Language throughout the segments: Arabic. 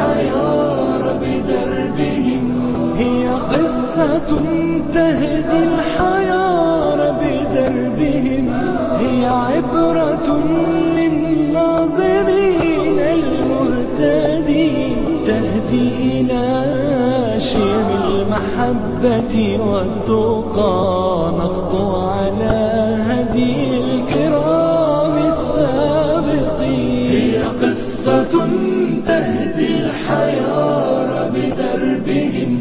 الحيار بدربهم، هي قصة تهدي الحيار بدربهم، هي عبرة للناظرين المهتدين، تهدي إلى شيم المحبة والتقى، نخطو على هدي الكرام السابقين، هي قصة تهدي الحيار بدربهم.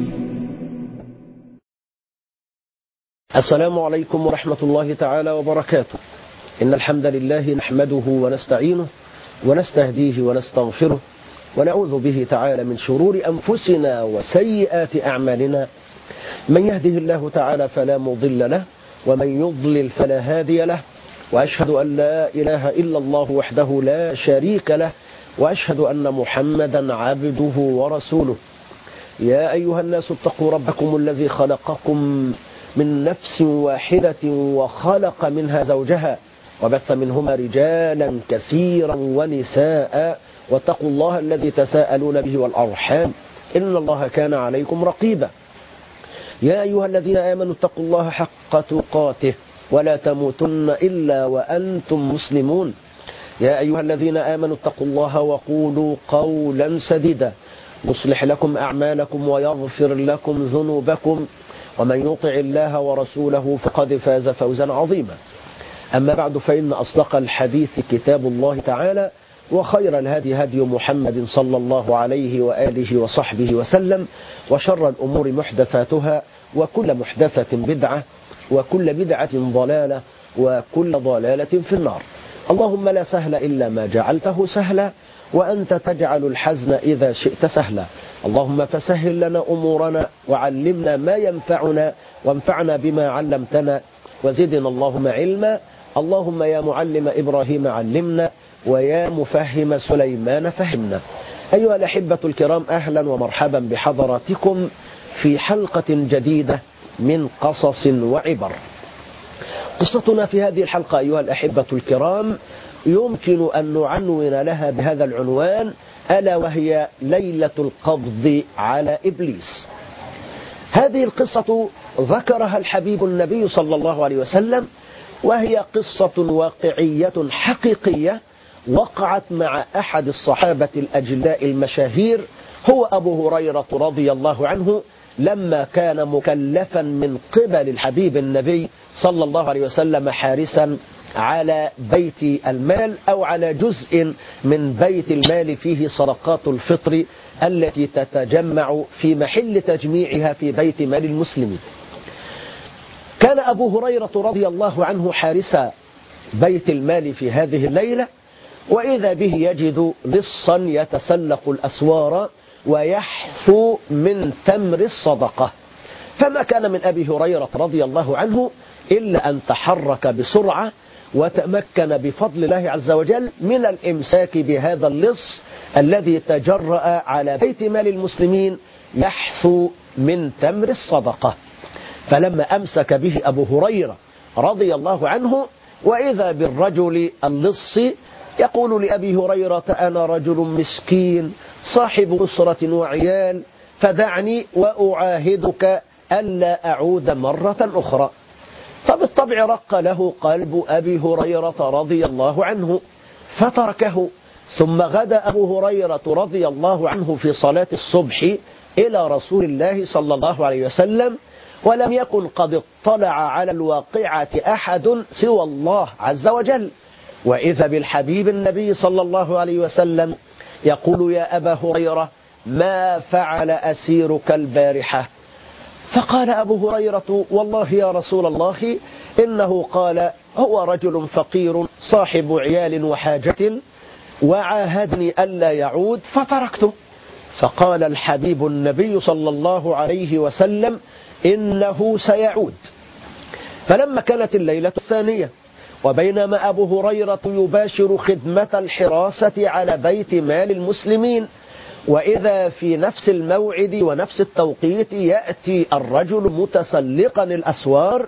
السلام عليكم ورحمة الله تعالى وبركاته. إن الحمد لله نحمده ونستعينه ونستهديه ونستغفره، ونعوذ به تعالى من شرور أنفسنا وسيئات أعمالنا. من يهده الله تعالى فلا مضل له، ومن يضلل فلا هادي له، وأشهد أن لا إله إلا الله وحده لا شريك له، وأشهد أن محمدا عبده ورسوله. يا أيها الناس اتقوا ربكم الذي خلقكم من نفس واحدة وخلق منها زوجها، وبث منهما رجالا كثيرا ونساء، واتقوا الله الذي تساءلون به والأرحام، إن الله كان عليكم رقيبا. يا أيها الذين آمنوا اتقوا الله حق تقاته ولا تموتن إلا وأنتم مسلمون. يا أيها الذين آمنوا اتقوا الله وقولوا قولا سديدا يصلح لكم أعمالكم ويغفر لكم ذنوبكم، ومن يطع الله ورسوله فقد فاز فوزا عظيما. أما بعد، فإن أصدق الحديث كتاب الله تعالى، وخير الهدي هدي محمد صلى الله عليه وآله وصحبه وسلم، وشر الأمور محدثاتها، وكل محدثة بدعة، وكل بدعة ضلالة، وكل ضلالة في النار. اللهم لا سهل إلا ما جعلته سهلا، وأنت تجعل الحزن إذا شئت سهلا. اللهم فسهل لنا أمورنا، وعلمنا ما ينفعنا، وانفعنا بما علمتنا، وزدنا اللهم علما. اللهم يا معلم إبراهيم علمنا، ويا مفهم سليمان فهمنا. أيها الأحبة الكرام، أهلا ومرحبا بحضراتكم في حلقة جديدة من قصص وعبر. قصتنا في هذه الحلقة أيها الأحبة الكرام يمكن أن نعنون لها بهذا العنوان، ألا وهي ليلة القبض على إبليس. هذه القصة ذكرها الحبيب النبي صلى الله عليه وسلم، وهي قصة واقعية حقيقية وقعت مع أحد الصحابة الأجلاء المشاهير، هو أبو هريرة رضي الله عنه، لما كان مكلفا من قبل الحبيب النبي صلى الله عليه وسلم حارسا على بيت المال، أو على جزء من بيت المال فيه صدقات الفطر التي تتجمع في محل تجميعها في بيت مال المسلمين. كان أبو هريرة رضي الله عنه حارس بيت المال في هذه الليلة، وإذا به يجد لصا يتسلق الأسوار ويحثو من تمر الصدقة، فما كان من أبي هريرة رضي الله عنه إلا أن تحرك بسرعة وتمكن بفضل الله عز وجل من الإمساك بهذا اللص الذي تجرأ على بيت مال المسلمين يحثو من تمر الصدقة. فلما أمسك به أبو هريرة رضي الله عنه، وإذا بالرجل اللص يقول لأبي هريرة: أنا رجل مسكين صاحب أسرة وعيال، فدعني وأعاهدك ألا أعود مرة أخرى. فبالطبع رق له قلب أبي هريرة رضي الله عنه فتركه. ثم غدا أبو هريرة رضي الله عنه في صلاة الصبح إلى رسول الله صلى الله عليه وسلم، ولم يكن قد اطلع على الواقعة أحد سوى الله عز وجل، وإذا بالحبيب النبي صلى الله عليه وسلم يقول: يا أبا هريرة، ما فعل أسيرك البارحة؟ فقال أبو هريرة: والله يا رسول الله إنه قال هو رجل فقير صاحب عيال وحاجة، وعاهدني ألا يعود فتركته. فقال الحبيب النبي صلى الله عليه وسلم: إنه سيعود. فلما كانت الليلة الثانية، وبينما أبو هريرة يباشر خدمة الحراسة على بيت مال المسلمين، وإذا في نفس الموعد ونفس التوقيت يأتي الرجل متسلقا الأسوار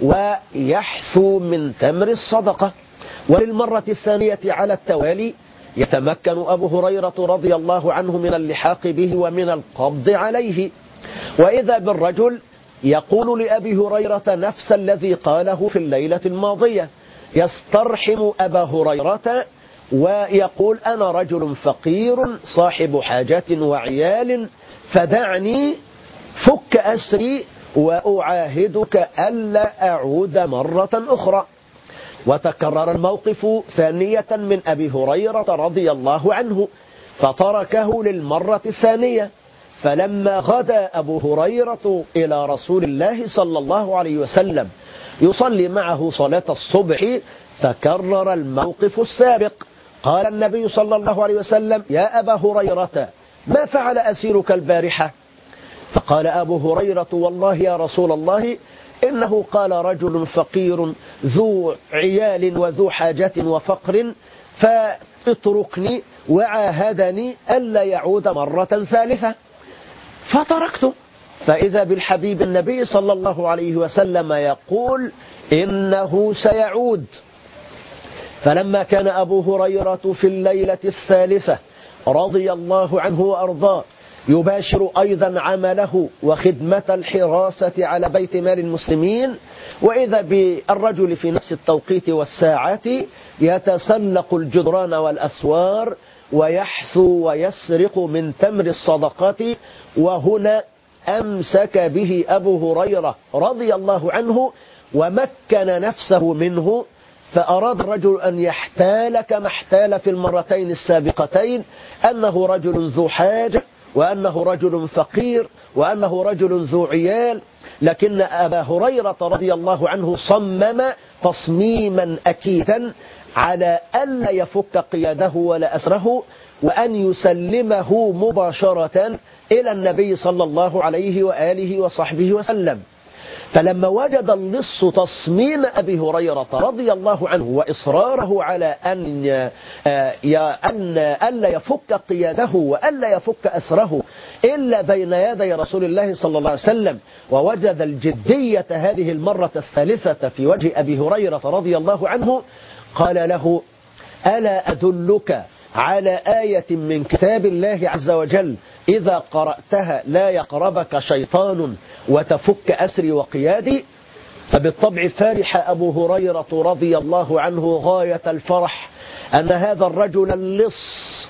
ويحثو من تمر الصدقة. وللمرة الثانية على التوالي يتمكن أبو هريرة رضي الله عنه من اللحاق به ومن القبض عليه، وإذا بالرجل يقول لأبي هريرة نفس الذي قاله في الليلة الماضية، يسترحم أبا هريرة ويقول: أنا رجل فقير صاحب حاجات وعيال، فدعني فك أسري وأعاهدك ألا أعود مرة أخرى. وتكرر الموقف ثانية من أبي هريرة رضي الله عنه، فتركه للمرة الثانية. فلما غدا أبو هريرة إلى رسول الله صلى الله عليه وسلم يصلي معه صلاة الصبح، تكرر الموقف السابق. قال النبي صلى الله عليه وسلم: يا أبا هريرة، ما فعل أسيرك البارحة؟ فقال أبو هريرة: والله يا رسول الله، إنه قال رجل فقير ذو عيال وذو حاجة وفقر فاتركني، وعاهدني ألا يعود مرة ثالثة، فتركته. فإذا بالحبيب النبي صلى الله عليه وسلم يقول: إنه سيعود. فلما كان أبو هريرة في الليلة الثالثة رضي الله عنه وأرضاه يباشر أيضا عمله وخدمة الحراسة على بيت مال المسلمين، وإذا بالرجل في نفس التوقيت والساعة يتسلق الجدران والأسوار ويحثو ويسرق من تمر الصدقات. وهنا أمسك به أبو هريرة رضي الله عنه ومكن نفسه منه، فأراد الرجل أن يحتال كما احتال في المرتين السابقتين، أنه رجل ذو حاجة، وأنه رجل فقير، وأنه رجل ذو عيال. لكن أبا هريرة رضي الله عنه صمم تصميما أكيدا على ألا يفك قياده ولا أسره، وأن يسلمه مباشرة إلى النبي صلى الله عليه وآله وصحبه وسلم. فلما وجد اللص تصميم أبي هريرة رضي الله عنه وإصراره على أن ألا يفك قياده وألا يفك أسره إلا بين يدي رسول الله صلى الله عليه وسلم، ووجد الجدية هذه المرة الثالثة في وجه أبي هريرة رضي الله عنه، قال له: ألا أدلك على آية من كتاب الله عز وجل إذا قرأتها لا يقربك شيطان وتفك أسري وقيادي؟ فبالطبع فرح أبو هريرة رضي الله عنه غاية الفرح أن هذا الرجل اللص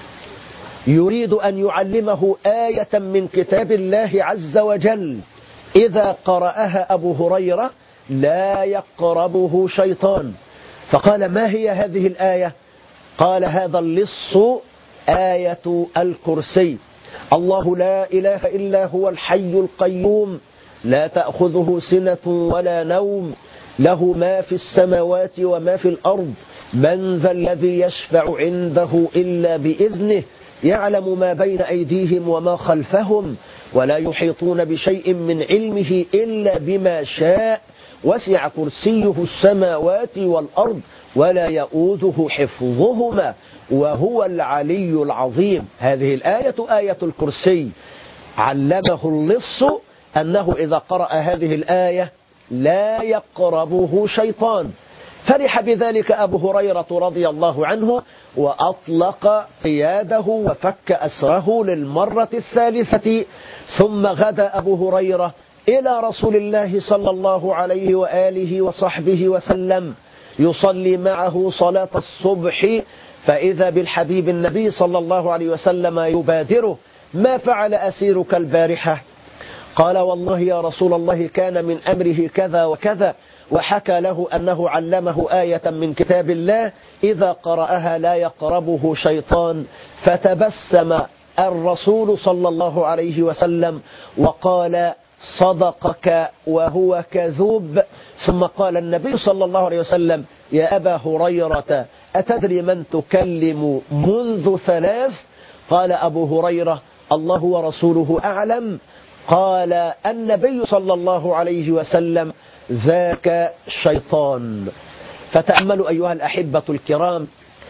يريد أن يعلمه آية من كتاب الله عز وجل إذا قرأها أبو هريرة لا يقربه شيطان. فقال: ما هي هذه الآية؟ قال هذا اللص: آية الكرسي. الله لا إله إلا هو الحي القيوم، لا تأخذه سنة ولا نوم، له ما في السماوات وما في الأرض، من ذا الذي يشفع عنده إلا بإذنه، يعلم ما بين أيديهم وما خلفهم، ولا يحيطون بشيء من علمه إلا بما شاء، وسع كرسيه السماوات والأرض ولا يؤوده حفظهما وهو العلي العظيم. هذه الآية آية الكرسي. علمه اللص أنه إذا قرأ هذه الآية لا يقربه شيطان. فرح بذلك أبو هريرة رضي الله عنه وأطلق قياده وفك أسره للمرة الثالثة. ثم غدا أبو هريرة إلى رسول الله صلى الله عليه وآله وصحبه وسلم يصلي معه صلاة الصبح، فإذا بالحبيب النبي صلى الله عليه وسلم يبادره: ما فعل أسيرك البارحة؟ قال: والله يا رسول الله كان من أمره كذا وكذا، وحكى له أنه علمه آية من كتاب الله إذا قرأها لا يقربه شيطان. فتبسم الرسول صلى الله عليه وسلم وقال: صدقك وهو كذوب. ثم قال النبي صلى الله عليه وسلم: يا أبا هريرة، أتدري من تكلم منذ 3؟ قال أبو هريرة: الله ورسوله أعلم. قال النبي صلى الله عليه وسلم: ذاك شيطان. فتأملوا أيها الأحبة الكرام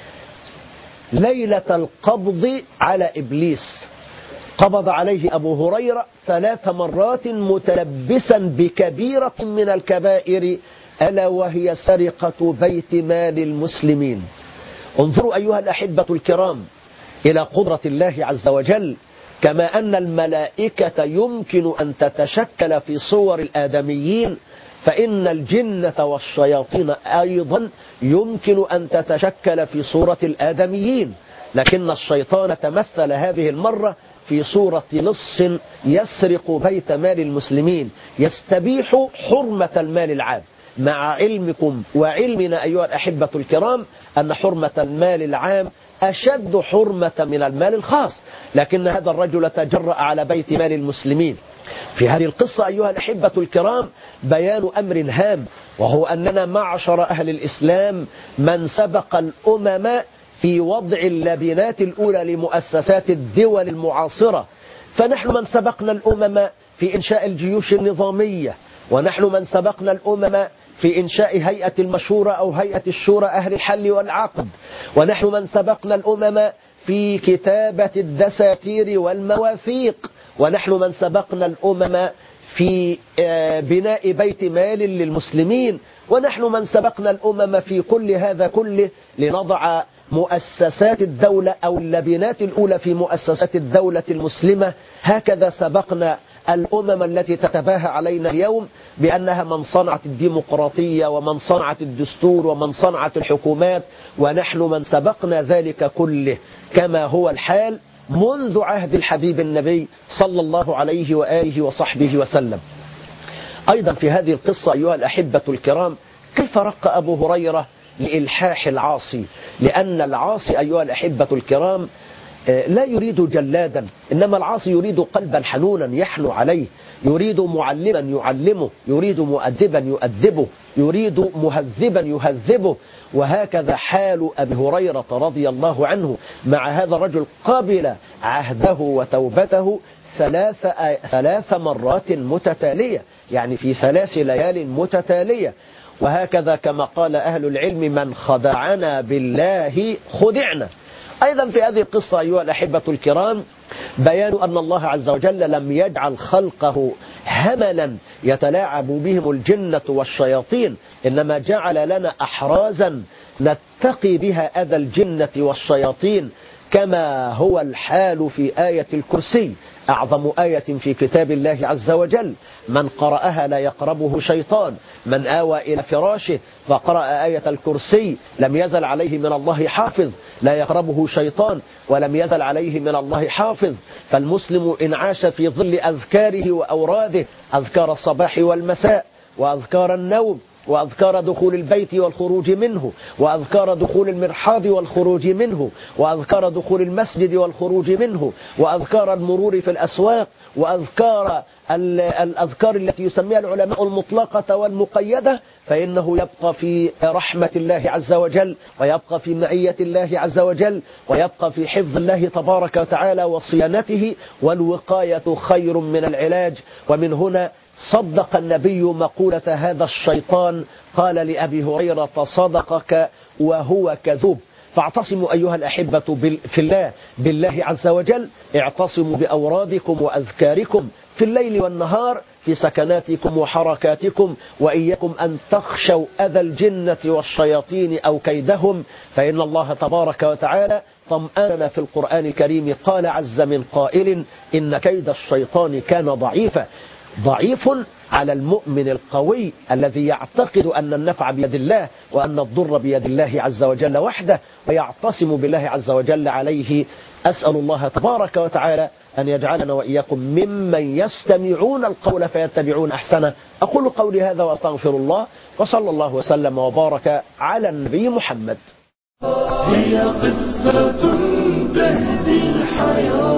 ليلة القبض على إبليس. قبض عليه أبو هريرة 3 مرات متلبسا بكبيرة من الكبائر، ألا وهي سرقة بيت مال المسلمين. انظروا أيها الأحبة الكرام إلى قدرة الله عز وجل، كما أن الملائكة يمكن أن تتشكل في صور الآدميين، فإن الجنة والشياطين أيضا يمكن أن تتشكل في صورة الآدميين، لكن الشيطان تمثل هذه المرة في صورة لص يسرق بيت مال المسلمين، يستبيح حرمة المال العام، مع علمكم وعلمنا أيها الأحبة الكرام أن حرمة المال العام أشد حرمة من المال الخاص، لكن هذا الرجل تجرأ على بيت مال المسلمين. في هذه القصة أيها الأحبة الكرام بيان أمر هام، وهو أننا معشر أهل الإسلام من سبق الأمم في وضع اللبنات الأولى لمؤسسات الدول المعاصرة، فنحن من سبقنا الأمم في إنشاء الجيوش النظامية، ونحن من سبقنا الأمم في إنشاء هيئة المشورة أو هيئة الشورى أهل الحل والعقد، ونحن من سبقنا الأمم في كتابة الدساتير والمواثيق، ونحن من سبقنا الأمم في بناء بيت مال للمسلمين، ونحن من سبقنا الأمم في كل هذا كله لنضع مؤسسات الدولة أو اللبنات الأولى في مؤسسات الدولة المسلمة. هكذا سبقنا الأمم التي تتباهى علينا اليوم بأنها من صنعت الديمقراطية ومن صنعت الدستور ومن صنعت الحكومات، ونحن من سبقنا ذلك كله، كما هو الحال منذ عهد الحبيب النبي صلى الله عليه وآله وصحبه وسلم. أيضا في هذه القصة أيها الأحبة الكرام كيف رق أبو هريرة لإلحاح العاصي، لأن العاصي أيها الأحبة الكرام لا يريد جلادا، إنما العاصي يريد قلبا حنونا يحنو عليه، يريد معلما يعلمه، يريد مؤدبا يؤدبه، يريد مهذبا يهذبه. وهكذا حال أبي هريرة رضي الله عنه مع هذا الرجل، قبل عهده وتوبته 3 مرات متتالية، يعني في 3 ليال متتالية. وهكذا كما قال أهل العلم من خدعنا بالله خدعنا. أيضا في هذه القصة أيها الأحبة الكرام بيان أن الله عز وجل لم يجعل خلقه هملا يتلاعب بهم الجنة والشياطين، إنما جعل لنا أحرازا نتقي بها أذى الجنة والشياطين، كما هو الحال في آية الكرسي، أعظم آية في كتاب الله عز وجل، من قرأها لا يقربه شيطان، من آوى إلى فراشه فقرأ آية الكرسي لم يزل عليه من الله حافظ، لا يقربه شيطان ولم يزل عليه من الله حافظ. فالمسلم إن عاش في ظل أذكاره وأوراده، أذكار الصباح والمساء، وأذكار النوم، وأذكار دخول البيت والخروج منه، وأذكار دخول المرحاض والخروج منه، وأذكار دخول المسجد والخروج منه، وأذكار المرور في الأسواق، وأذكار الأذكار التي يسميها العلماء المطلقة والمقيدة، فإنه يبقى في رحمة الله عز وجل، ويبقى في معية الله عز وجل، ويبقى في حفظ الله تبارك وتعالى وصيانته، والوقاية خير من العلاج. ومن هنا صدق النبي مقولة هذا الشيطان، قال لأبي هريرة صدقك وهو كذوب. فاعتصموا أيها الأحبة في الله بالله عز وجل، اعتصموا بأورادكم وأذكاركم في الليل والنهار في سكناتكم وحركاتكم، وإياكم أن تخشوا أذى الجنة والشياطين أو كيدهم، فإن الله تبارك وتعالى طمأننا في القرآن الكريم، قال عز من قائل إن كيد الشيطان كان ضعيفا. ضعيف على المؤمن القوي الذي يعتقد أن النفع بيد الله وأن الضر بيد الله عز وجل وحده، ويعتصم بالله عز وجل عليه. أسأل الله تبارك وتعالى أن يجعلنا وإياكم ممن يستمعون القول فيتبعون أحسنه. أقول قولي هذا وأستغفر الله، وصلى الله وسلم وبارك على النبي محمد. هي قصة تهدي الحياة.